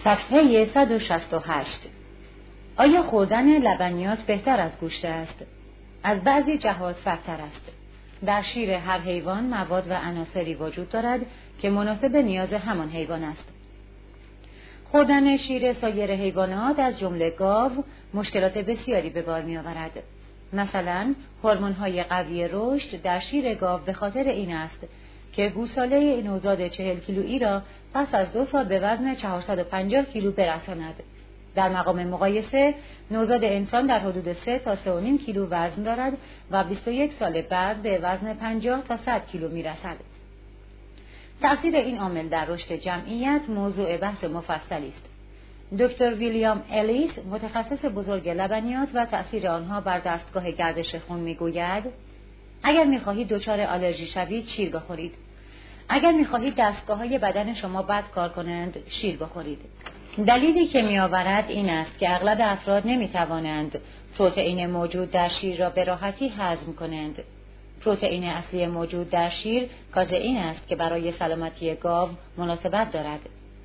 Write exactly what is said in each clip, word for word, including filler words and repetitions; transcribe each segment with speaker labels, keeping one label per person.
Speaker 1: صفحه صد و شصت و هشت. آیا خوردن لبنیات بهتر از گوشت است؟ از بعضی جهات فقطر است. در شیر هر حیوان مواد و عناصری وجود دارد که مناسب نیاز همان حیوان است. خوردن شیر سایر حیوانات از جمله گاو مشکلات بسیاری به بار می آورد. مثلا هورمون‌های قوی رشد در شیر گاو به خاطر این است که گوساله نوزاد چهل کیلویی را پس از دو سال به وزن چهارصد و پنجاه کیلو برساند. در مقام مقایسه نوزاد انسان در حدود سه تا سه و نیم کیلو وزن دارد و بیست و یک سال بعد به وزن پنجاه تا صد کیلو می رسد. تأثیر این عامل در رشد جمعیت موضوع بحث مفصلی است. دکتر ویلیام الیس متخصص بزرگ لبنیات و تأثیر آنها بر دستگاه گردش خون میگوید اگر می‌خواهید دچار آلرژی شوید شیر بخورید. اگر می‌خواهید دستگاه‌های بدن شما بد کار کنند شیر بخورید. دلیلی که می‌آورد این است که اغلب افراد نمی‌توانند پروتئین موجود در شیر را به راحتی هضم کنند. پروتئین اصلی موجود در شیر کازئین است که برای سلامتی گاو مناسبت دارد.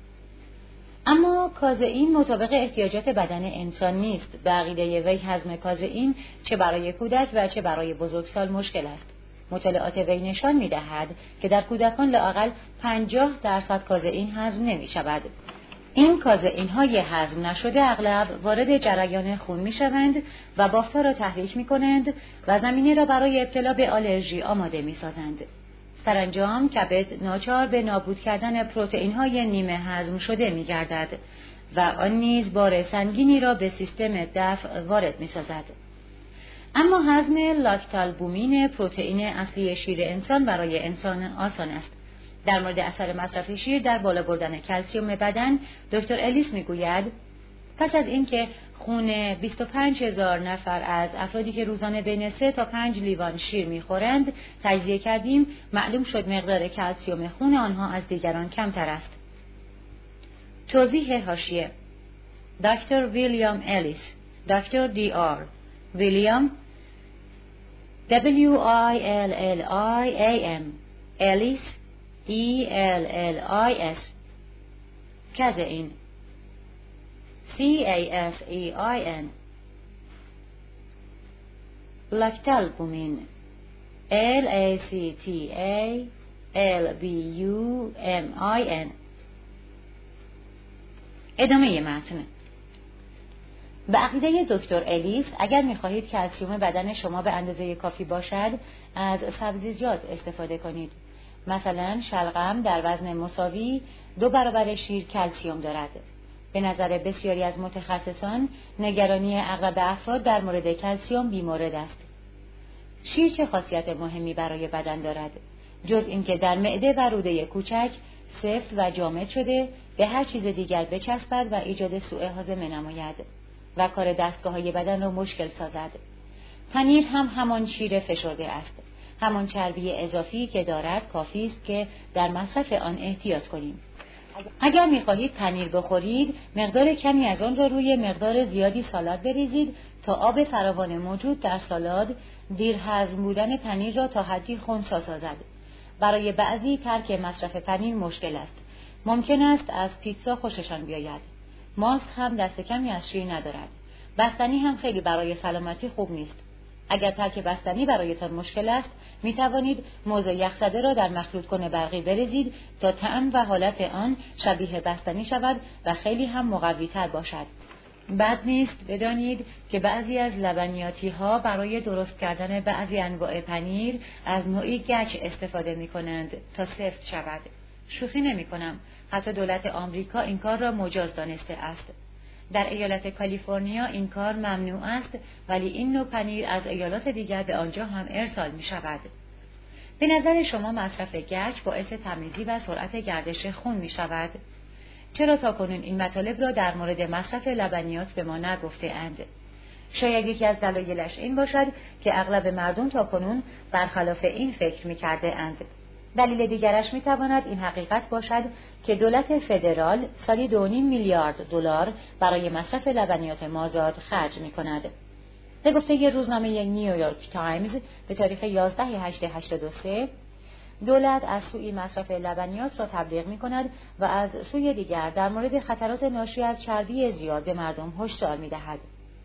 Speaker 1: اما کازئین مطابق احتیاجات بدن انسان نیست. به عقیده وی هضم کازئین چه برای کودک و چه برای بزرگسال مشکل است. مطالعات وی نشان می‌دهد که در کودکان لااقل پنجاه درصد کازئین هضم نمی‌شود. این کازئین‌های هضم نشده اغلب وارد جریان خون می‌شوند و بافت‌ها را تحریک می‌کنند و زمینه را برای ابتلا به آلرژی آماده می‌سازند. سرانجام کبد ناچار به نابود کردن پروتئین‌های نیمه هضم شده می‌گردد و آن نیز بار سنگینی را به سیستم دفع وارد می‌سازد. اما هضم لاکتالبومین پروتئین اصلی شیر انسان برای انسان آسان است. در مورد اثر مصرف شیر در بالا بردن کلسیم بدن دکتر الیس می‌گوید پس از اینکه خون بیست و پنج هزار نفر از افرادی که روزانه بین سه تا پنج لیوان شیر می‌خورند تجزیه کردیم، معلوم شد مقدار کلسیم خون آنها از دیگران کمتر است. توضیح حاشیه: دکتر ویلیام الیس، دکتر دی آر ویلیام W I L L I A M الیس E L L I S کازئین C A S E I N لاکتالبومین L A C T A L B U M I N. ادامه متن. به عقیده دکتر الیس اگر می‌خواهید کلسیم بدن شما به اندازه کافی باشد از سبزیجات استفاده کنید. مثلا شلغم در وزن مساوی دو برابر شیر کلسیم دارد. به نظر بسیاری از متخصصان نگرانی اغلب افراد در مورد کلسیم بیمورد است. شیر چه خاصیت مهمی برای بدن دارد جز اینکه در معده و روده کوچک سفت و جامد شده به هر چیز دیگر بچسبد و ایجاد سوء هاضمه نماید و کار دستگاه‌های بدن را مشکل سازد. پنیر هم همان شیر فشرده است. همان چربی اضافی که دارد کافی است که در مصرف آن احتیاط کنیم. اگر می‌خواهید پنیر بخورید، مقدار کمی از آن را روی مقدار زیادی سالاد بریزید تا آب فراوان موجود در سالاد دیر هضم بودن پنیر را تا حدی خنثی سازد. برای بعضی ترک مصرف پنیر مشکل است. ممکن است از پیتزا خوششان بیاید. ماست هم دست کمی از شیر ندارد. بستنی هم خیلی برای سلامتی خوب نیست. اگر ترک بستنی برایتان مشکل است، می توانید موز یخزده را در مخلوط کن برقی بریزید تا طعم و حالت آن شبیه بستنی شود و خیلی هم مقوی تر باشد. بد نیست بدانید که بعضی از لبنیاتی ها برای درست کردن بعضی انواع پنیر از نوعی گچ استفاده می کنند تا سفت شود. شوخی نمی کنم. حتی دولت آمریکا این کار را مجاز دانسته است. در ایالت کالیفرنیا این کار ممنوع است ولی این نوع پنیر از ایالات دیگر به آنجا هم ارسال می شود. به نظر شما مصرف گچ باعث تمیزی و سرعت گردش خون می شود؟ چرا تاکنون این مطالب را در مورد مصرف لبنیات به ما نگفته اند؟ شاید یکی از دلایلش این باشد که اغلب مردم تاکنون برخلاف این فکر می کرده اند. دلیل دیگرش می تواند این حقیقت باشد که دولت فدرال سالی دو و نیم میلیارد دلار برای مصرف لبنیات مازاد خرج می کند. به گفته روزنامه نیویورک تایمز به تاریخ یازده هشت هشتاد و سه دولت از سوی مصرف لبنیات را تبلیغ می کند و از سوی دیگر در مورد خطرات ناشی از چربی زیاد به مردم هشدار می دهد.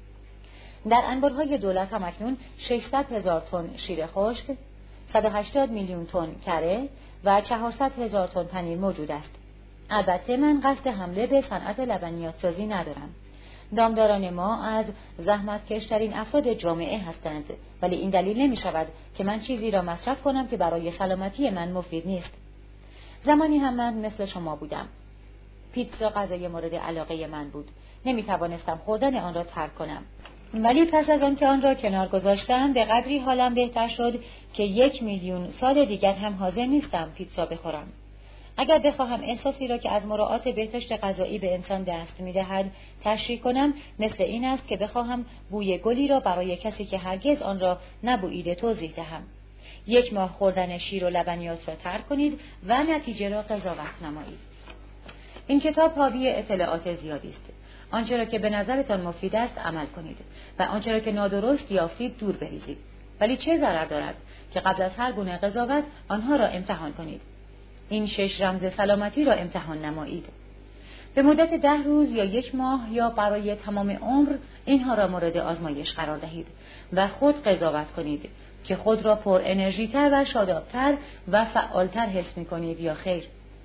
Speaker 1: در انبارهای دولت هم اکنون ششصد هزار تن شیر خشک، صد و هشتاد میلیون تن کره و چهارصد هزار تن پنیر موجود است. البته من قصد حمله به صنعت لبنیات سازی ندارم. دامداران ما از زحمتکشترین افراد جامعه هستند، ولی این دلیل نمی شود که من چیزی را مصرف کنم که برای سلامتی من مفید نیست. زمانی هم من مثل شما بودم. پیتزا غذای مورد علاقه من بود. نمی توانستم خوردن آن را ترک کنم. ولی پس از آن که آن را کنار گذاشتم به قدری حالم بهتر شد که یک میلیون سال دیگر هم حاضر نیستم پیتزا بخورم. اگر بخواهم احساسی را که از مراعات بهداشت غذایی به انسان دست می‌دهد تشریح کنم، مثل این است که بخواهم بوی گلی را برای کسی که هرگز آن را نبوییده توضیح دهم. یک ماه خوردن شیر و لبنیات را ترک کنید و نتیجه را قضاوت نمایید. این کتاب حاوی اطلاعات زیادی است. آنچه را که به نظرتان مفید است عمل کنید و آنچه را که نادرست یافتید دور بریزید. ولی چه ضرر دارد که قبل از هر گونه قضاوت آنها را امتحان کنید. این شش رمز سلامتی را امتحان نمایید. به مدت ده روز یا یک ماه یا برای تمام عمر اینها را مورد آزمایش قرار دهید و خود قضاوت کنید که خود را پر انرژی تر و شادابتر و فعالتر حس می کنید یا خیر.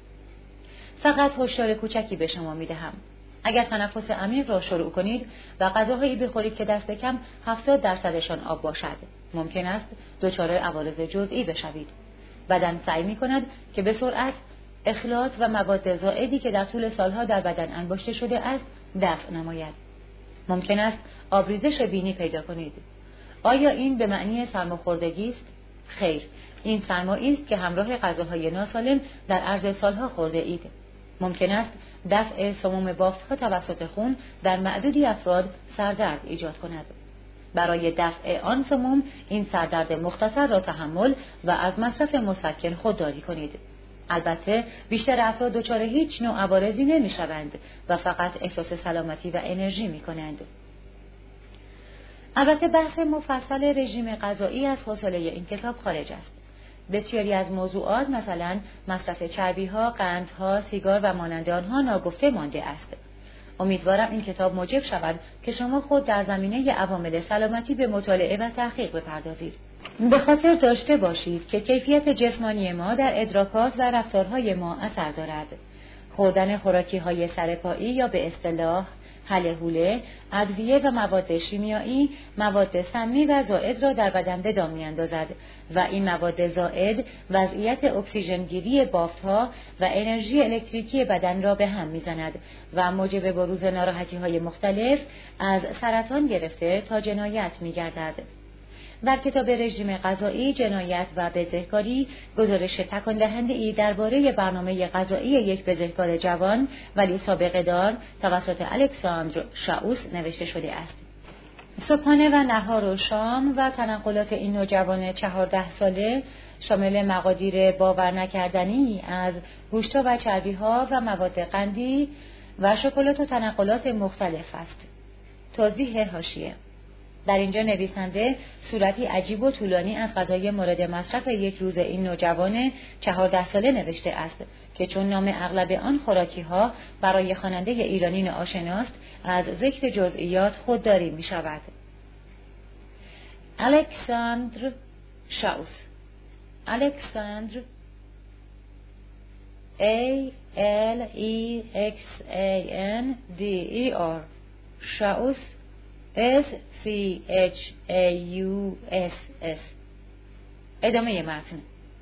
Speaker 1: فقط هشدار کوچکی به شما می دهم. اگر تنفس عمیق را شروع کنید و غذاهایی بخورید که دست کم هفتاد درصدشان آب باشد، ممکن است دچار عوارض جزئی بشوید. بدن سعی می کند که به سرعت اخلاط و مواد زائدی که در طول سالها در بدن انباشته شده است دفع نماید. ممکن است آبریزش بینی پیدا کنید. آیا این به معنی سرماخوردگی است؟ خیر، این سرمایی است که همراه غذاهای ناسالم در عرض سالها خورده اید. ممکن است دفع سموم بافت‌ها توسط خون در معدودی افراد سردرد ایجاد کند. برای دفع آن سموم این سردرد مختصر را تحمل و از مصرف مسکن خودداری کنید. البته بیشتر افراد دچار هیچ نوع عوارضی نمی‌شوند و فقط احساس سلامتی و انرژی می‌کنند. البته بحث مفصل رژیم غذایی از حوصله این کتاب خارج است. بسیاری از موضوعات مثلا مصرف چربی‌ها، قندها، سیگار و مانند آنها ناگفته مانده است. امیدوارم این کتاب موجب شود که شما خود در زمینه عوامل سلامتی به مطالعه و تحقیق بپردازید. به خاطر داشته باشید که کیفیت جسمانی ما در ادراکات و رفتارهای ما اثر دارد. خوردن خوراکی‌های سرپایی یا به اصطلاح هله هوله، ادویه و مواد شیمیایی، مواد سمی و زائد را در بدن به دام می‌اندازد و این مواد زائد وضعیت اکسیژن گیری بافت‌ها و انرژی الکتریکی بدن را به هم می‌زند و موجب بروز ناراحتی‌های مختلف از سرطان گرفته تا جنایت می‌گردد. در کتاب رژیم غذایی، جنایت و بزهکاری گزارش تکان دهنده‌ای درباره برنامه غذایی یک بزهکار جوان ولی سابقه دار توسط الکساندر شاوس نوشته شده است. صبحانه و نهار و شام و تنقلات این نوجوان چهارده ساله شامل مقادیر باور نکردنی از گوشت‌ها و چربی‌ها و مواد قندی و شکلات و تنقلات مختلف است. توضیح حاشیه: در اینجا نویسنده صورتی عجیب و طولانی از غذای مورد مصرف یک روز این نوجوان چهارده ساله نوشته است که چون نام اغلب آن خوراکی‌ها برای خواننده ایرانی ناآشناست از ذکر جزئیات خودداری می شود. الکساندر شاوس، الکساندر A L E X A N D E R شاوس S C H A U S S. ادامه متن.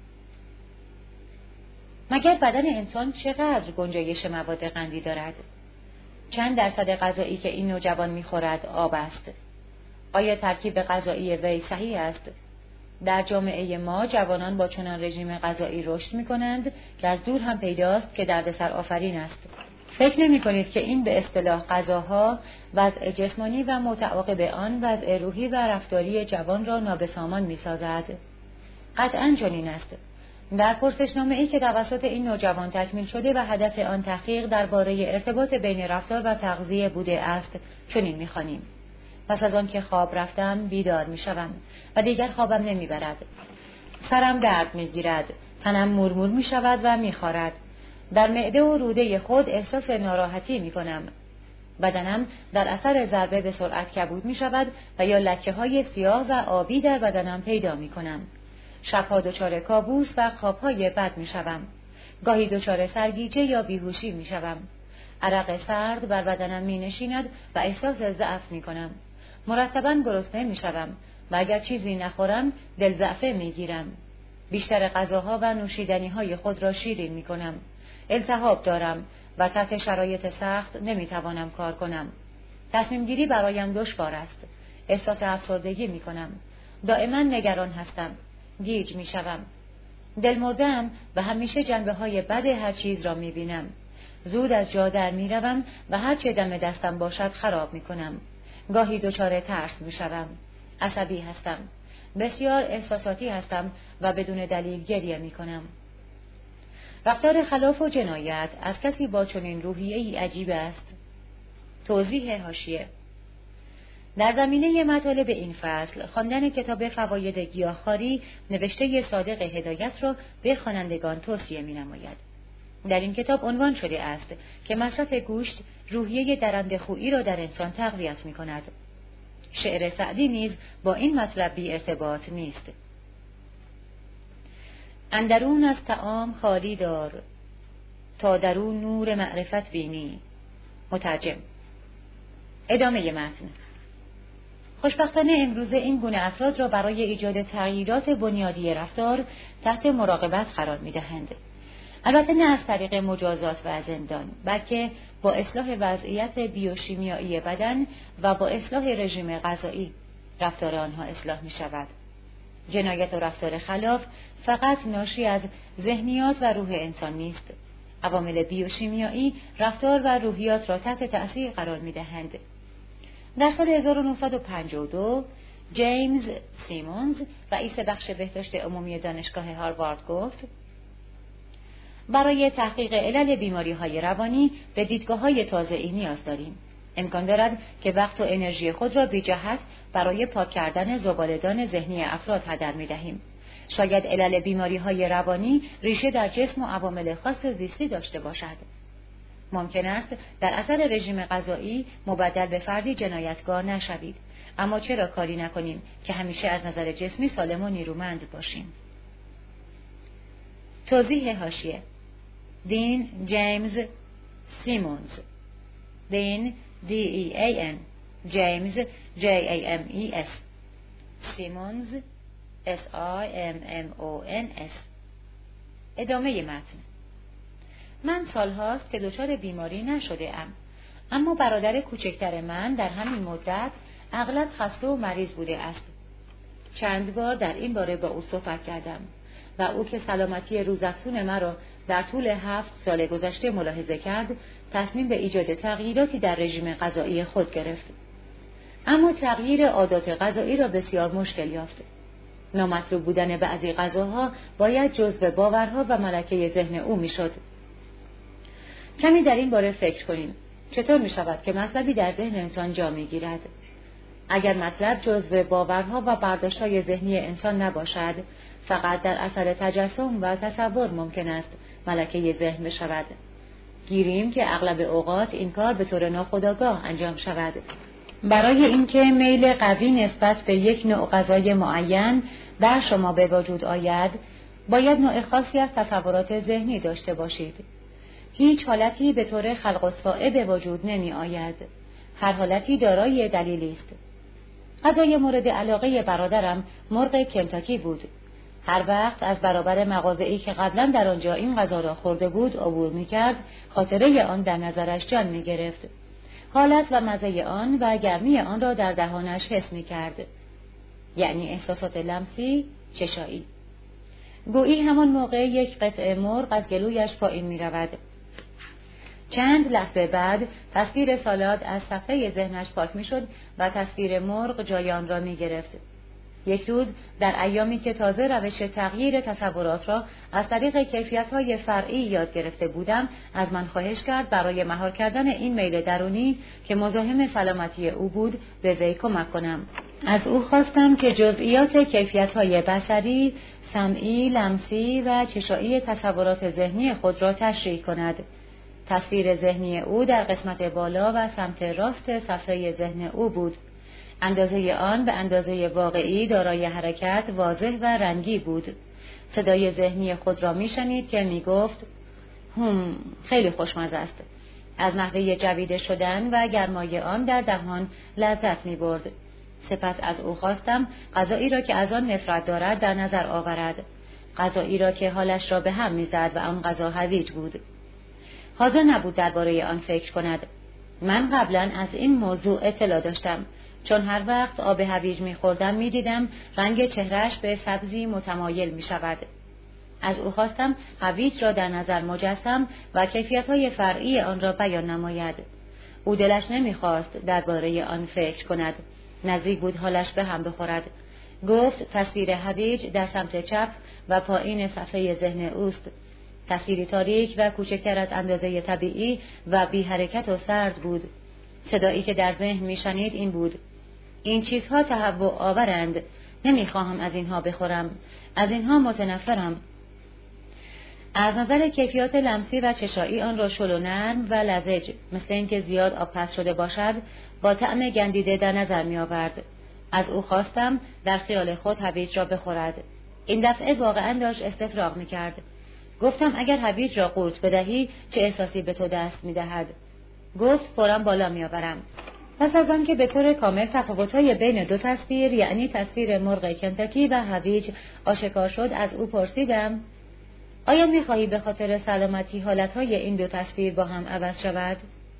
Speaker 1: مگر بدن انسان چقدر گنجایش مواد قندی دارد؟ چند درصد غذایی که این نوجوان می‌خورد آب است؟ آیا ترکیب غذایی وی صحیح است؟ در جامعه ما جوانان با چنان رژیم غذایی رشد می‌کنند که از دور هم پیداست که دردسر آفرین است. فکر نمی کنید که این به اصطلاح غذاها وضع جسمانی و متعاقب آن وضع روحی و رفتاری جوان را نابسامان می سازد؟ قطعاً چنین است. در پرسشنامه‌ای که توسط این نوجوان تکمیل شده و هدف آن تحقیق درباره ارتباط بین رفتار و تغذیه بوده است چنین می خوانیم: پس از آن که خواب رفتم بیدار می شوم و دیگر خوابم نمی برد. سرم درد می گیرد، تنم مورمور می شود و می خارد. در معده و روده خود احساس ناراحتی می کنم. بدنم در اثر ضربه به سرعت کبود می شود و یا لکه های سیاه و آبی در بدنم پیدا می کنم. شبها دچار کابوس و خوابهای بد می شوم. گاهی دچار سرگیجه یا بیهوشی می شوم. عرق سرد بر بدنم می نشیند و احساس ضعف می کنم. مرتباً گرسنه می شوم و اگر چیزی نخورم دل ضعفه می گیرم. بیشتر غذاها و نوشیدنی های خود را شیرین می کنم. التهاب دارم و تحت شرایط سخت نمی توانم کار کنم. تصمیم گیری برایم دشوار است. احساس افسردگی می کنم. دائما نگران هستم. گیج می شوم. دل مردم و همیشه جنبه های بد هر چیز را می بینم. زود از جا در می روم و هر چه دم دستم باشد خراب می کنم. گاهی دچار ترس می شوم. عصبی هستم. بسیار احساساتی هستم و بدون دلیل گریه می کنم. رفتار خلاف و جنایت از کسی با چنین روحیه‌ای عجیب است. توضیح حاشیه: در زمینه مطالب این فصل خواندن کتاب فواید گیاهخواری نوشته صادق هدایت را به خوانندگان توصیه می‌نماید. در این کتاب عنوان شده است که مصرف گوشت روحیه درنده‌خویی را در انسان تقویت می‌کند. شعر سعدی نیز با این مطلب بی ارتباط نیست. اندرون از طعام خالی دار تا درون نور معرفت بینی. مترجم. ادامه متن. خوشبختانه امروزه این گونه افراد را برای ایجاد تغییرات بنیادی رفتار تحت مراقبت قرار می‌دهند. البته نه از طریق مجازات و زندان، بلکه با اصلاح وضعیت بیوشیمیایی بدن و با اصلاح رژیم غذایی رفتار آنها اصلاح می‌شود. جنایت و رفتار خلاف فقط ناشی از ذهنیات و روح انسان نیست. عوامل بیوشیمیایی رفتار و روحیات را تحت تأثیر قرار می‌دهند. در سال هزار و نهصد و پنجاه و دو جیمز سیمونز رئیس بخش بهداشت عمومی دانشگاه هاروارد گفت: برای تحقیق علل بیماری‌های روانی به دیدگاه‌های تازه‌ای نیاز داریم. امکان دارد که وقت و انرژی خود را بی جهت برای پاک کردن زباله‌دان ذهنی افراد هدر می‌دهیم. شاید علل بیماری‌های روانی ریشه در جسم و عوامل خاص زیستی داشته باشد. ممکن است در اثر رژیم غذایی مبدل به فردی جنایتکار نشوید، اما چرا کاری نکنیم که همیشه از نظر جسمی سالم و نیرومند باشیم؟ توضیح حاشیه: دین جیمز سیمونز، دین دی ای ای ان، جیمز جی ای ام ای اس، سیمونز اس آی ام ام او ان اس. ادامه متن. من سالهاست که دچار بیماری نشده ام، اما برادر کوچکتر من در همین مدت اغلب خسته و مریض بوده است. چند بار در این باره با او صحبت کردم و او که سلامتی روزافزون مرا در طول هفت سال گذشته ملاحظه کرد، تصمیم به ایجاد تغییراتی در رژیم غذایی خود گرفت. اما تغییر عادات غذایی را بسیار مشکل یافت. نامطلوب بودن بعضی غذاها باید جزو باورها و ملکه ذهن او میشد. کمی در این باره فکر کنیم. چطور می شود که مطلبی در ذهن انسان جا می گیرد؟ اگر مطلب جزو باورها و برداشت‌های ذهنی انسان نباشد، فقط در اثر تجسم و تصور ممکن است ملکه ذهن بشود. گیریم که اغلب اوقات این کار به طور ناخودآگاه انجام شود. برای اینکه میل قوی نسبت به یک نوع غذای معین در شما به وجود آید، باید نوع خاصی از تصورات ذهنی داشته باشید. هیچ حالتی به طور خلق الساعه به وجود نمی آید. هر حالتی دارای دلیلی است. غذای مورد علاقه برادرم مرغ کنتاکی بود. هر وقت از برابر مغازه‌ای که قبلا در آنجا این غذا را خورده بود عبور می‌کرد، خاطره آن در نظرش جان می‌گرفت. حالت و مزه آن و گرمی آن را در دهانش حس می‌کرد. یعنی احساسات لمسی، چشایی. گویی همان موقع یک قطعه مرغ از گلویش پایین می‌رود. چند لحظه بعد تصویر سالاد از صفحه ذهنش پاک می‌شد و تصویر مرغ جای آن را می‌گرفت. یک روز در ایامی که تازه روش تغییر تصورات را از طریق کیفیت‌های فرعی یاد گرفته بودم، از من خواهش کرد برای مهار کردن این میل درونی که مزاحم سلامتی او بود به وی کمک کنم. از او خواستم که جزئیات کیفیت‌های بصری، سمعی، لمسی و چشایی تصورات ذهنی خود را تشریح کند. تصویر ذهنی او در قسمت بالا و سمت راست صفحه ذهن او بود. اندازه آن به اندازه واقعی دارای حرکت، واضح و رنگی بود. صدای ذهنی خود را می‌شنید که می‌گفت هم خیلی خوشمزه است. از نحوه جویده شدن و گرمای آن در دهان لذت می‌برد. سپس از او خواستم غذایی را که از آن نفرت دارد در نظر آورد، غذایی را که حالش را به هم می‌زد و آن غذا هویج بود. حاضر نبود درباره آن فکر کند. من قبلا از این موضوع اطلاع داشتم، چون هر وقت آب هویج می‌خوردم می‌دیدم رنگ چهرهش به سبزی متمایل می‌شود. از او خواستم هویج را در نظر مجسم و کیفیت‌های فرعی آن را بیان نماید. او دلش نمی‌خواست درباره آن فکر کند. نزدیک بود حالش به هم بخورد. گفت تصویر هویج در سمت چپ و پایین صفحه ذهن اوست. تصویری تاریک و کوچکتر از اندازه طبیعی و بی حرکت و سرد بود. صدایی که در ذهن میشنید این بود: این چیزها تهوع آورند. نمیخواهم از اینها بخورم. از اینها متنفرم. از نظر کیفیات لمسی و چشایی آن را شل و نرم و لزج، مثل اینکه زیاد آب پس شده باشد، با طعم گندیده در نظر می آورد. از او خواستم در خیال خود هویج را بخورد. این دفعه واقعا داشت استفراغ می کرد. گفتم اگر هویج را قورت بدهی چه احساسی به تو دست می دهد؟ گفت فوراً بالا می آورم. پس از آن که به طور کامل تفاوت‌های بین دو تصویر، یعنی تصویر مرغ کنتاکی و هویج آشکار شد، از او پرسیدم آیا می‌خواهی به خاطر سلامتی حالت‌های این دو تصویر با هم عوض شود؟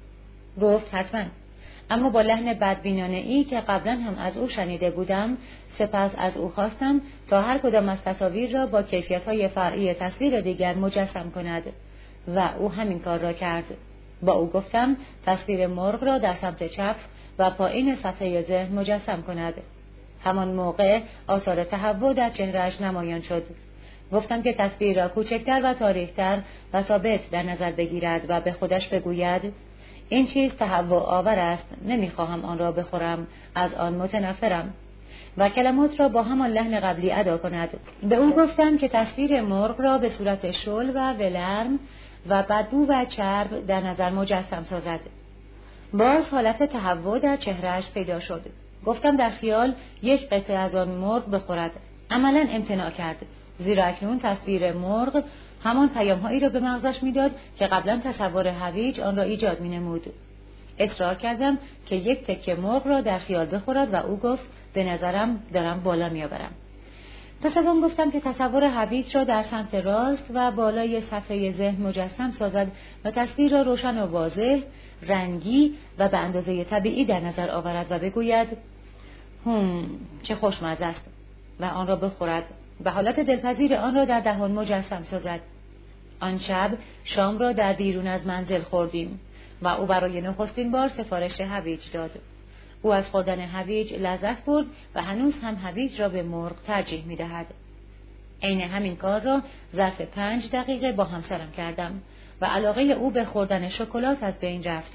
Speaker 1: گفت حتما، اما با لحن بدبینانه‌ای که قبلا هم از او شنیده بودم. سپس از او خواستم تا هر کدام از تصاویر را با کیفیت‌های فرعی تصویر دیگر مجسم کند و او همین کار را کرد. با او گفتم تصویر مرغ را در سمت چپ و پایین صفحه ذهن مجسم کند. همان موقع آثار تهوع در چهرهش نمایان شد. گفتم که تصویر را کوچکتر و تاریک‌تر و ثابت در نظر بگیرد و به خودش بگوید این چیز تهوع آور است، نمیخواهم آن را بخورم، از آن متنفرم، و کلمات را با همان لحن قبلی ادا کند. به او گفتم که تصویر مرغ را به صورت شل و ولرم و بدبو و چرب در نظر مجسم سازد. باز حالت تهوع در چهرهش پیدا شد. گفتم در خیال یک قطعه از آن مرغ بخورد. عملاً امتناع کرد، زیرا اکنون تصویر مرغ همان پیام‌هایی را به مغزش می‌داد که قبلا تصور هویج آن را ایجاد می‌نمود. اصرار کردم که یک تکه مرغ را در خیال بخورد و او گفت به نظرم دارم بالا می‌آورم. پس از آن گفتم که تصور هویج را در سمت راست و بالای صفحه ذهن مجسم سازد و تصویر را روشن و واضح، رنگی و به اندازه طبیعی در نظر آورد و بگوید هم چه خوشمزه است و آن را بخورد و حالت دلپذیر آن را در دهان مجسم سازد. آن شب شام را در بیرون از منزل خوردیم و او برای نخستین بار سفارش هویج داد. او از خوردن هویج لذت برد و هنوز هم هویج را به مرغ ترجیح می دهد. عین همین کار را ظرف پنج دقیقه با همسرم کردم و علاقه او به خوردن شکلات از بین رفت.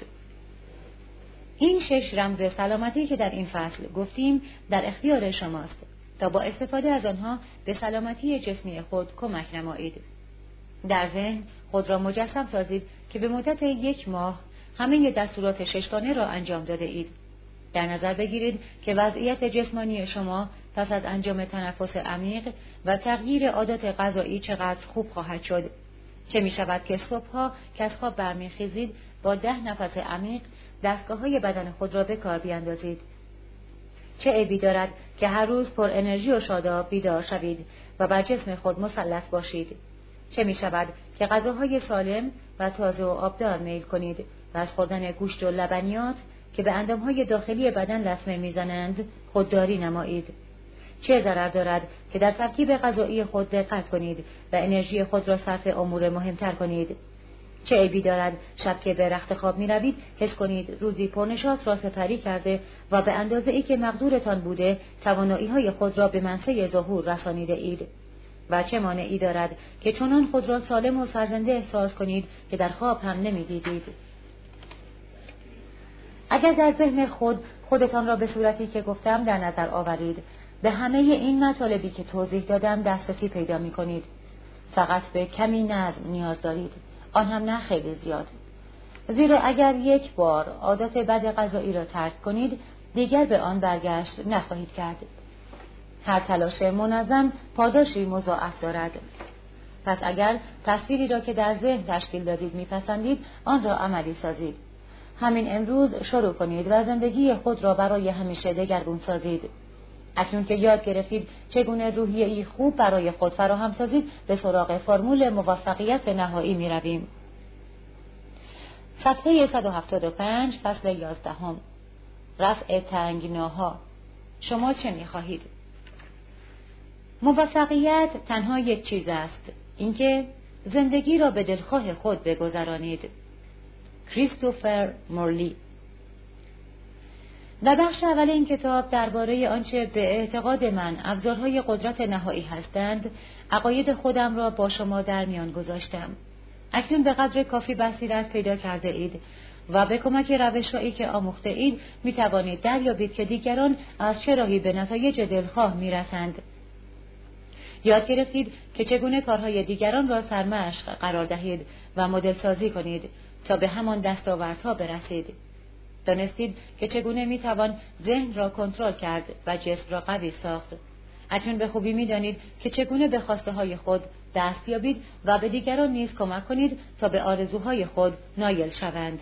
Speaker 1: این شش رمز سلامتی که در این فصل گفتیم در اختیار شماست تا با استفاده از آنها به سلامتی جسمی خود کمک نمایید. در ذهن خود را مجسم سازید که به مدت یک ماه همه دستورات ششگانه را انجام داده اید. در نظر بگیرید که وضعیت جسمانی شما پس از انجام تنفس عمیق و تغییر عادات غذایی چقدر خوب خواهد شد. چه می شود که صبحها که از خواب برمیخیزید با ده نفس عمیق دستگاه‌های بدن خود را به کار بیاندازید. چه عیبی دارد که هر روز پر انرژی و شاداب بیدار شوید و بر جسم خود مسلط باشید. چه می شود که غذاهای سالم و تازه و آبدار میل کنید و از خوردن گوشت و لبنیات که به اندامهای داخلی بدن لطمه میزنند خودداری نمایید. چه ضرر دارد که در ترکیب غذایی خود دقت کنید و انرژی خود را صرف امور مهمتر کنید. چه عیبی دارد شب که به رخت خواب می روید حس کنید روزی پرنشاط را سپری کرده و به اندازه ای که مقدورتان بوده توانایی های خود را به منصه ظهور رسانیده اید. و چه مانعی دارد که چنان خود را سالم و سرزنده احساس کنید که در خواب هم نمی دیدید. اگر در ذهن خود خودتان را به صورتی که گفتم در نظر آورید، به همه این مطالبی که توضیح دادم دسترسی پیدا می کنید. فقط به کمی نظم نیاز دارید، آن هم نه خیلی زیاد. زیرا اگر یک بار عادت بد غذایی را ترک کنید، دیگر به آن برگشت نخواهید کرد. هر تلاش منظم پاداشی مضاعف دارد. پس اگر تصویری را که در ذهن تشکیل دادید میپسندید، آن را عملی سازید. همین امروز شروع کنید و زندگی خود را برای همیشه دگرگون سازید. اکنون که یاد گرفتید چگونه روحیه‌ای خوب برای خود فراهم سازید، به سراغ فرمول موفقیت نهایی می رویم. صفحه صد و هفتاد و پنج، فصل یازدهم. رفع تنگناها. شما چه می خواهید؟ موفقیت تنها یک چیز است، اینکه زندگی را به دلخواه خود بگذرانید. کریستوفر مورلی. در بخش اول این کتاب درباره آنچه به اعتقاد من ابزارهای قدرت نهایی هستند، عقاید خودم را با شما در میان گذاشتم. اکنون به قدر کافی بصیرت پیدا کرده اید و به کمک روش‌هایی که آموخته اید می توانید دریابید که دیگران از چه راهی به نتایج دلخواه می رسند. یاد گرفتید که چگونه کارهای دیگران را سرمشق قرار دهید و مدل سازی کنید تا به همان دستاوردها برسید. دانستید که چگونه می توان ذهن را کنترل کرد و جسم را قوی ساخت. اکنون به خوبی می دانید که چگونه به خواسته های خود دست یابید و به دیگران نیز کمک کنید تا به آرزوهای خود نایل شوند.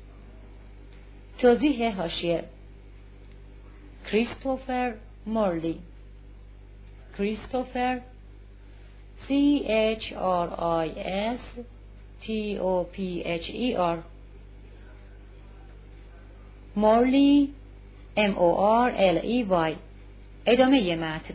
Speaker 1: توضیح حاشیه: کریستوفر مورلی. کریستوفر C H R I S T O P H E R مورلی M O R L E Y. ادامه متن.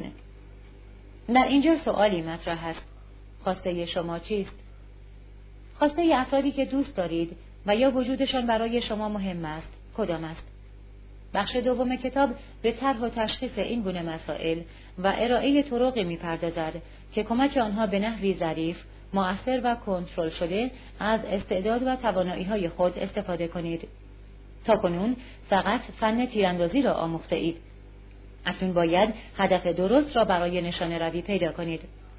Speaker 1: در اینجا سوالی مطرح است. خواسته شما چیست؟ خواسته افرادی که دوست دارید و یا وجودشان برای شما مهم است کدام است؟ بخش دوم کتاب به طرح و تشخیص این گونه مسائل و ارائه طرقی می‌پردازد که کمک آنها به نحوی ظریف، مؤثر و کنترل شده از استعداد و توانایی‌های خود استفاده کنید. تاکنون فقط فن تیراندازی را آموخته اید. اکنون باید هدف درست را برای نشانه روی پیدا کنید.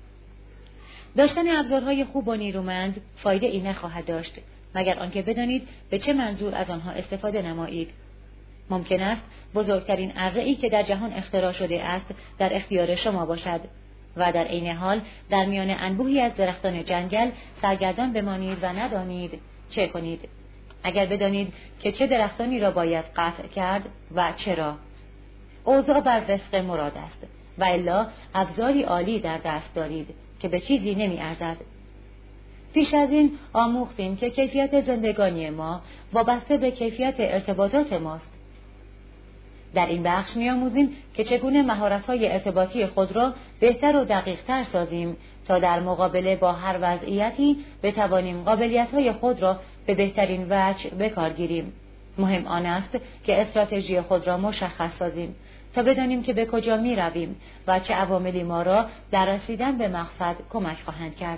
Speaker 1: داشتن ابزارهای خوب و نیرومند فایده ای نخواهد داشت مگر آنکه بدانید به چه منظور از آنها استفاده نمایید. ممکن است بزرگترین اره‌ای که در جهان اختراع شده است در اختیار شما باشد و در عین حال در میان انبوهی از درختان جنگل سرگردان بمانید و ندانید چه کنید. اگر بدانید که چه درختانی را باید قطع کرد و چرا، اوضاع بر وفق مراد است و الا ابزاری عالی در دست دارید که به چیزی نمی ارزد. پیش از این آموختیم که کیفیت زندگانی ما وابسته به کیفیت ارتباطات ماست. در این بخش می‌آموزیم که چگونه مهارت‌های ارتباطی خود را بهتر و دقیق‌تر سازیم تا در مقابله با هر وضعیتی بتوانیم قابلیت‌های خود را به بهترین وجه به کار گیریم. مهم آن است که استراتژی خود را مشخص سازیم تا بدانیم که به کجا می‌رویم و چه عواملی ما را در رسیدن به مقصد کمک خواهند کرد.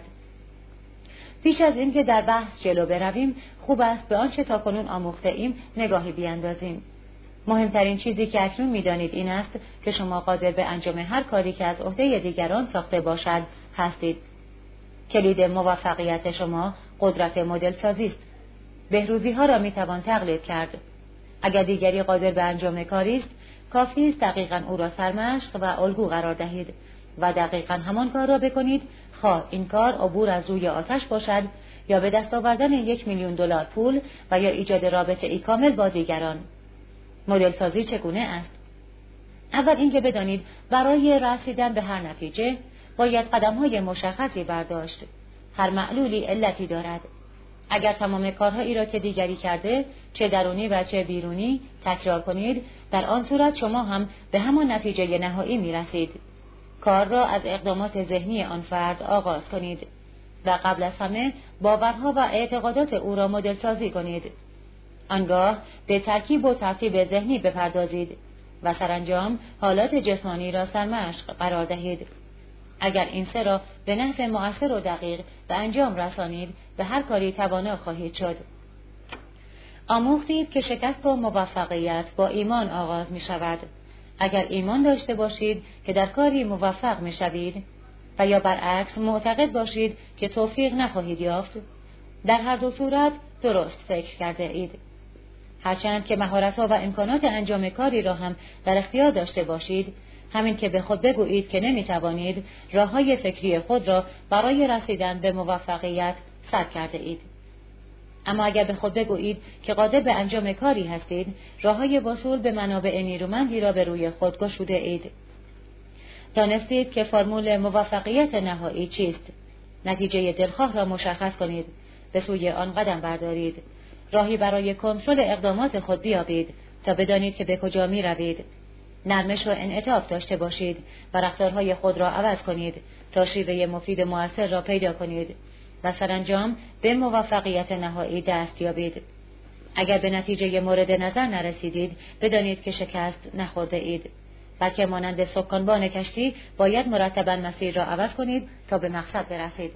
Speaker 1: پیش از این که در بحث جلو برویم، خوب است به آنچه تاکنون آموخته ایم نگاهی بیاندازیم. مهمترین چیزی که اکنون می‌دانید این است که شما قادر به انجام هر کاری که از عهده دیگران ساخته باشد هستید. کلید موفقیت شما قدرت مدل سازی است. بهروزی ها را میتوان تقلید کرد. اگر دیگری قادر به انجام کاری است، کافی است دقیقاً او را سرمشق و الگو قرار دهید و دقیقاً همان کار را بکنید، خواه این کار عبور از روی آتش باشد یا به دست آوردن یک میلیون دلار پول و یا ایجاد رابطه ای کامل با دیگران. مدل سازی چگونه است؟ اول اینکه بدانید برای رسیدن به هر نتیجه باید قدم‌های مشخصی برداشت. هر معلولی علتی دارد. اگر تمام کارهایی را که دیگری کرده، چه درونی و چه بیرونی، تکرار کنید، در آن صورت شما هم به همان نتیجه نهایی می رسید. کار را از اقدامات ذهنی آن فرد آغاز کنید و قبل از همه باورها و اعتقادات او را مدل سازی کنید. آنگاه به ترکیب و ترتیب ذهنی بپردازید و سرانجام حالات جسمانی را سرمشق قرار دهید. اگر این سه را به نحو مؤثر و دقیق به انجام رسانید، به هر کاری توانا خواهید شد. آموختید که شکست و موفقیت با ایمان آغاز می شود. اگر ایمان داشته باشید که در کاری موفق می شوید و یا برعکس معتقد باشید که توفیق نخواهید یافت، در هر دو صورت درست فکر کرده اید. هرچند که مهارت‌ها و امکانات انجام کاری را هم در اختیار داشته باشید، همین که به خود بگویید که نمی‌توانید، راه‌های فکری خود را برای رسیدن به موفقیت سد کرده اید. اما اگر به خود بگویید که قادر به انجام کاری هستید، راه‌های وصول به منابع نیرومندی را به روی خود گشوده اید. دانستید که فرمول موفقیت نهایی چیست؟ نتیجه دلخواه را مشخص کنید، به سوی آن قدم بردارید، راهی برای کنترل اقدامات خود بیابید تا بدانید که به کجا می روید. نرمش و انعطاف داشته باشید و رفتارهای خود را عوض کنید تا شیوه مفید مؤثر را پیدا کنید و سرانجام به موفقیت نهایی دست یابید. اگر به نتیجه مورد نظر نرسیدید، بدانید که شکست نخورده اید، بلکه مانند سکانبان کشتی باید مرتباً مسیر را عوض کنید تا به مقصد برسید.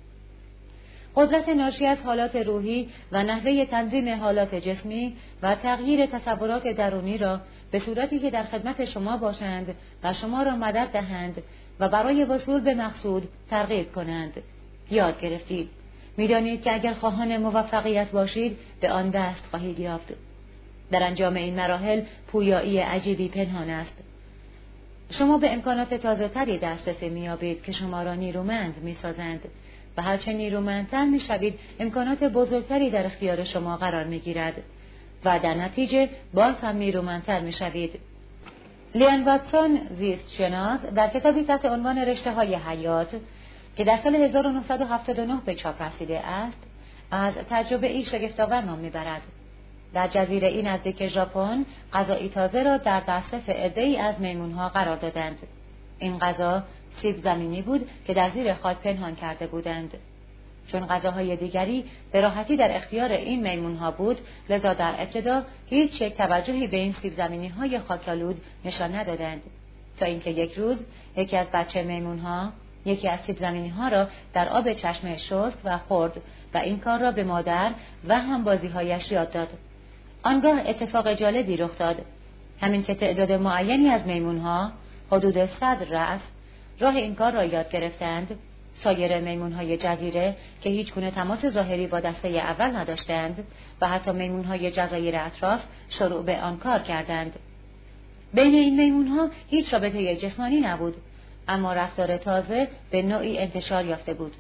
Speaker 1: قدرت ناشی از حالات روحی و نحوه تنظیم حالات جسمی و تغییر تصورات درونی را به صورتی که در خدمت شما باشند و شما را مدد دهند و برای وصول به مقصود ترغیب کنند یاد گرفتید. می‌دانید که اگر خواهان موفقیت باشید به آن دست خواهید یافت. در انجام این مراحل پویایی عجیبی پنهان است. شما به امکانات تازه‌تری دسترسی می‌یابید که شما را نیرومند می‌سازند و هرچه نیرومندتر می‌شوید، امکانات بزرگتری در اختیار شما قرار می‌گیرد و در نتیجه باز هم نیرومندتر می‌شوید. لیان واتسون زیست شناس در کتابی تحت عنوان رشته‌های حیات که در سال هزار و نهصد و هفتاد و نه به چاپ رسیده است، از تجربه ای شگفت‌آور نام می‌برد. در جزیره ای نزدیک ژاپن، غذایی تازه را در دسترس عده‌ای از میمون‌ها قرار دادند. این غذا سیب زمینی بود که در زیر خاک پنهان کرده بودند. چون غذاهای دیگری به راحتی در اختیار این میمون‌ها بود، لذا در ابتدا هیچ یک توجهی به این سیب زمینی‌های خاک‌آلود نشان ندادند، تا اینکه یک روز یکی از بچه میمون‌ها یکی از سیب زمینی‌ها را در آب چشمه شست و خورد و این کار را به مادر و همبازی‌هایش یاد داد. آنگاه اتفاق جالبی رخ داد. همین که تعداد معینی از میمون‌ها، حدود صد رأس، راه این کار را یاد گرفتند، سایر میمون‌های جزیره که هیچ گونه تماس ظاهری با دسته اول نداشتند و حتی میمون‌های جزایر اطراف شروع به آن کار کردند. بین این میمون‌ها هیچ رابطه جسمانی نبود، اما رفتار تازه به نوعی انتشار یافته بود.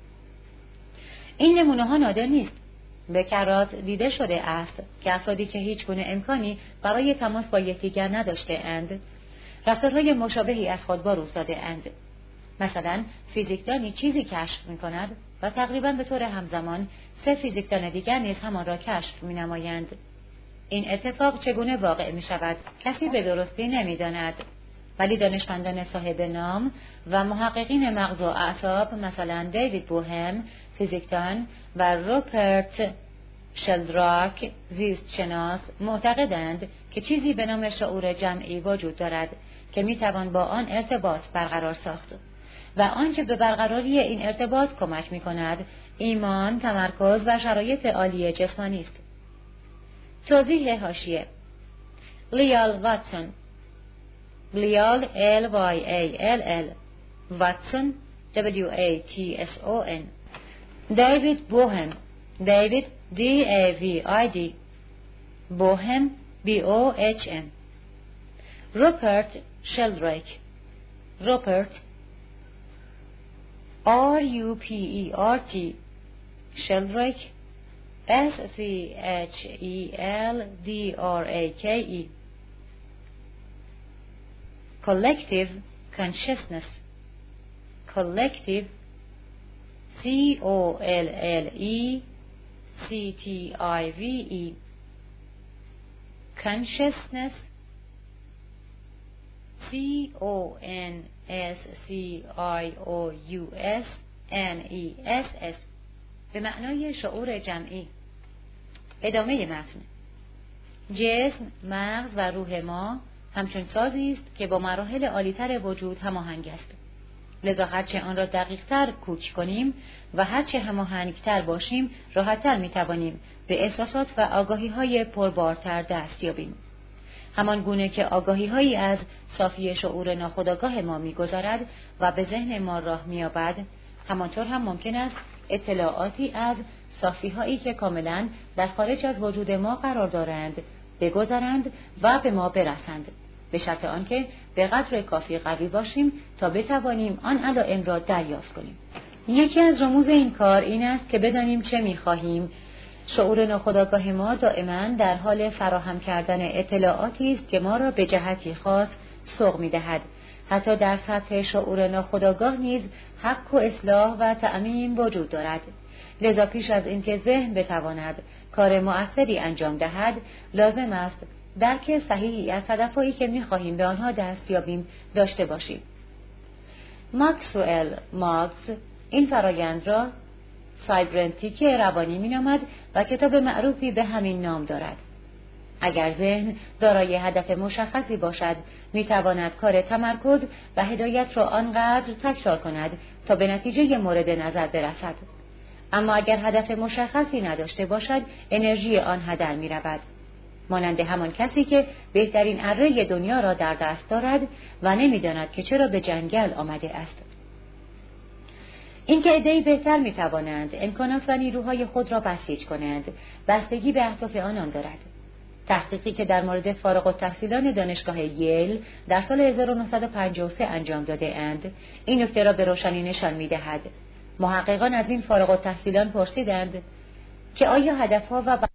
Speaker 1: این نمونه‌ها نادر نیست. به کرات دیده شده است که افرادی که هیچ گونه امکانی برای تماس با یکدیگر نداشته اند، رفتارهای مشابهی از خود بروز داده اند. مثلا فیزیکدانی چیزی کشف می کند و تقریباً به طور همزمان سه فیزیکدان دیگر نیز همان را کشف می نمایند. این اتفاق چگونه واقع می شود کسی به درستی نمی داند، ولی دانشمندان صاحب نام و محققین مغز و اعصاب مثلا دیوید بوهم فیزیکدان و روپرت شلدراک زیست شناس معتقدند که چیزی به نام شعور جمعی وجود دارد که می توان با آن ارتباط برقرار ساخت و آنچه به برقراری این ارتباط کمک می کند ایمان، تمرکز و شرایط عالی جسمانی است. توضیح حاشیه: لیال واتسون، لیال L Y A L L، واتسون W A T S O N، دیوید بوهم، دیوید D A V I D، بوهم B O H M، روپرت شلدریک، روپرت R U P E R T، شلدریک S C H E L D R A K E. Collective consciousness، collective C O L L E C T I V E، consciousness C O N S C I O U S N E S S به معنای شعور جمعی. ادامه متن: جسم، مغز و روح ما همچون سازی است که با مراحل عالی‌تر وجود هماهنگ است. لذا هرچه آن را دقیق‌تر کوک کنیم و هرچه هماهنگ‌تر باشیم، راحت‌تر می‌توانیم به احساسات و آگاهی‌های پربارتر دست یابیم. همان گونه که آگاهی‌هایی از صافی شعور ناخودآگاه ما می‌گذرد و به ذهن ما راه می‌یابد، همانطور هم ممکن است اطلاعاتی از صافی‌هایی که کاملاً در خارج از وجود ما قرار دارند بگذرند و به ما برسند، به شرط آنکه به قدر کافی قوی باشیم تا بتوانیم آن علائم را دریافت کنیم. یکی از رموز این کار این است که بدانیم چه می‌خواهیم. شعور ناخودآگاه ما دائما در حال فراهم کردن اطلاعاتی است که ما را به جهتی خاص سوق می‌دهد. حتی در سطح شعور ناخودآگاه نیز حق و اصلاح و تعمیم وجود دارد. لذا پیش از اینکه ذهن بتواند کار مؤثری انجام دهد، لازم است درک صحیحی از هدفهایی که می‌خواهیم به آنها دست یابیم داشته باشیم. ماکسوئل ماکس این فرایند را سایبرنتیک روانی می‌نامد و کتاب معروفی به همین نام دارد. اگر ذهن دارای هدف مشخصی باشد، می‌تواند کار تمرکز و هدایت را آنقدر تکرار کند تا به نتیجه مورد نظر برسد. اما اگر هدف مشخصی نداشته باشد، انرژی آن هدر می‌رود. مانند همان کسی که بهترین اره دنیا را در دست دارد و نمی‌داند که چرا به جنگل آمده است. اینکه عده‌ای بهتر می‌توانند امکانات و نیروهای خود را بسیج کنند، بستگی به اهداف آنان دارد. تحقیقی که در مورد فارغ التحصیلان دانشگاه ییل در سال هزار و نهصد و پنجاه و سه انجام داده اند، این نکته را به روشنی نشان می‌دهد. محققان از این فارغ التحصیلان پرسیدند که آیا هدفها و